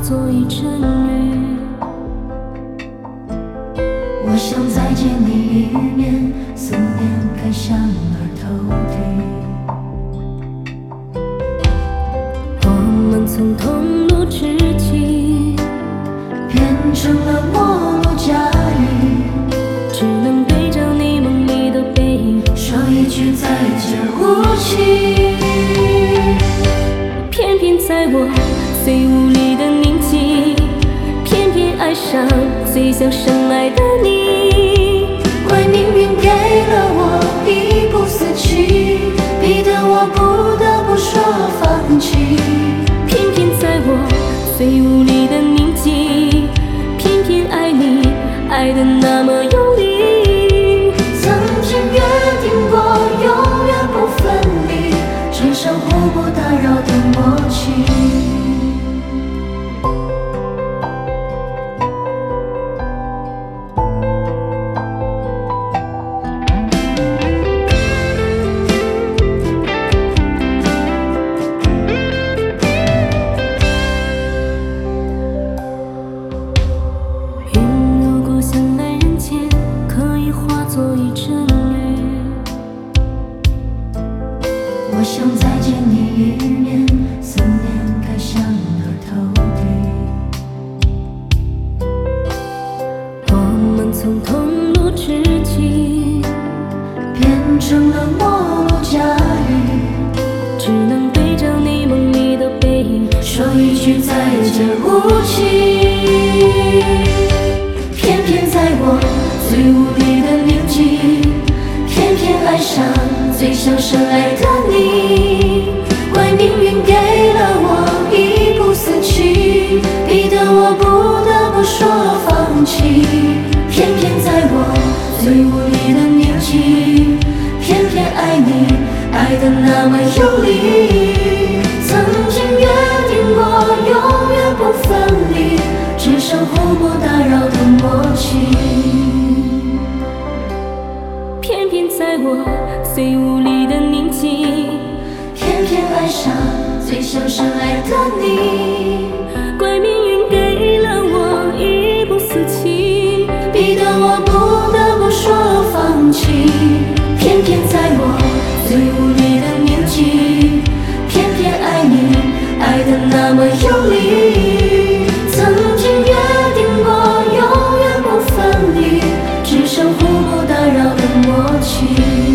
作一阵雨。 我想再见你一面，思念该像儿偷听。 我们从同路知己， 变成了陌路佳语， 只能对着你梦里的背影说一句再见无情。 偏偏在我最无力的年纪，偏偏爱上最像深爱的你。 怪命运给了我一步死期，逼得我不得不说放弃。 偏偏在我最无力的年纪，偏偏爱你，爱得那么用力。 曾经约定过永远不分离，只剩互不打扰的默契。我想再见你一面，思念该像儿偷听。 我们从同路知己， 变成了陌路佳语， 只能对着你梦里的背影说一句再见无情。偏偏在我最无力的年纪，偏偏爱上最像深爱的你。怪命运给了我一步死期，逼得我不得不说放弃。偏偏在我最无力的年纪，偏偏爱你，爱得那么用力。曾经约定过永远不分离，只剩互不打扰的默契。 偏偏在我最无力的年纪， 偏偏爱上最像深爱的你。 怪命运给了我一步死期， 逼得我不得不说放弃。偏偏在我最无力的年纪，偏偏爱你，爱得那么用力。曾经约定过永远不分离，只剩互不打扰的默契。